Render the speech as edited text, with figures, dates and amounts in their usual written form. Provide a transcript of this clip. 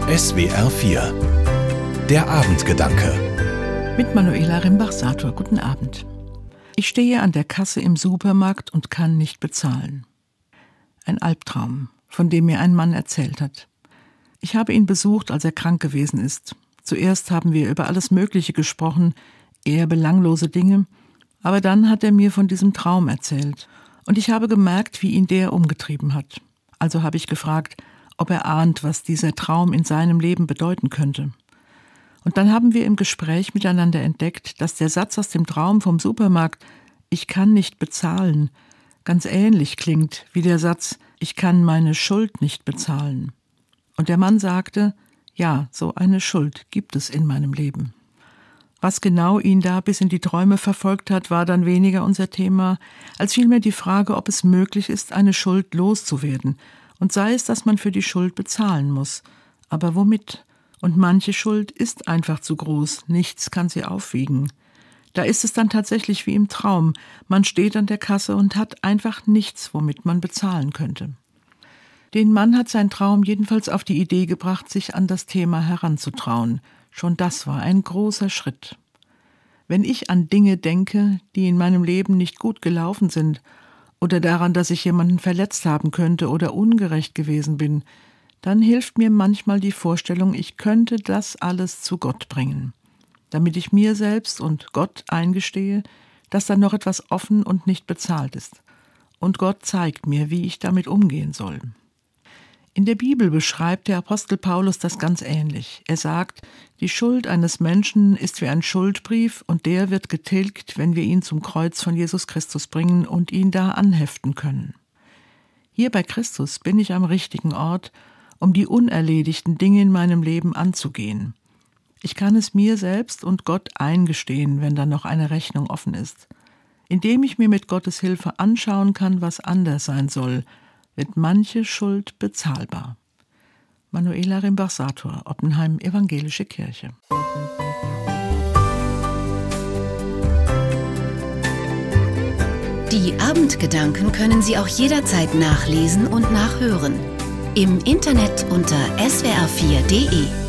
SWR 4 Der Abendgedanke Mit Manuela Rimbach-Sator. Guten Abend. Ich stehe an der Kasse im Supermarkt und kann nicht bezahlen. Ein Albtraum, von dem mir ein Mann erzählt hat. Ich habe ihn besucht, als er krank gewesen ist. Zuerst haben wir über alles Mögliche gesprochen, eher belanglose Dinge, aber dann hat er mir von diesem Traum erzählt. Und ich habe gemerkt, wie ihn der umgetrieben hat. Also habe ich gefragt, ob er ahnt, was dieser Traum in seinem Leben bedeuten könnte. Und dann haben wir im Gespräch miteinander entdeckt, dass der Satz aus dem Traum vom Supermarkt, ich kann nicht bezahlen, ganz ähnlich klingt wie der Satz, ich kann meine Schuld nicht bezahlen. Und der Mann sagte, ja, so eine Schuld gibt es in meinem Leben. Was genau ihn da bis in die Träume verfolgt hat, war dann weniger unser Thema, als vielmehr die Frage, ob es möglich ist, eine Schuld loszuwerden. Und sei es, dass man für die Schuld bezahlen muss. Aber womit? Und manche Schuld ist einfach zu groß, nichts kann sie aufwiegen. Da ist es dann tatsächlich wie im Traum. Man steht an der Kasse und hat einfach nichts, womit man bezahlen könnte. Den Mann hat sein Traum jedenfalls auf die Idee gebracht, sich an das Thema heranzutrauen. Schon das war ein großer Schritt. Wenn ich an Dinge denke, die in meinem Leben nicht gut gelaufen sind, oder daran, dass ich jemanden verletzt haben könnte oder ungerecht gewesen bin, dann hilft mir manchmal die Vorstellung, ich könnte das alles zu Gott bringen, damit ich mir selbst und Gott eingestehe, dass da noch etwas offen und nicht bezahlt ist. Und Gott zeigt mir, wie ich damit umgehen soll. In der Bibel beschreibt der Apostel Paulus das ganz ähnlich. Er sagt, die Schuld eines Menschen ist wie ein Schuldbrief und der wird getilgt, wenn wir ihn zum Kreuz von Jesus Christus bringen und ihn da anheften können. Hier bei Christus bin ich am richtigen Ort, um die unerledigten Dinge in meinem Leben anzugehen. Ich kann es mir selbst und Gott eingestehen, wenn da noch eine Rechnung offen ist. Indem ich mir mit Gottes Hilfe anschauen kann, was anders sein soll, wird manche Schuld bezahlbar. Manuela Rimbach-Sator, Oppenheim, Evangelische Kirche. Die Abendgedanken können Sie auch jederzeit nachlesen und nachhören. Im Internet unter swr4.de.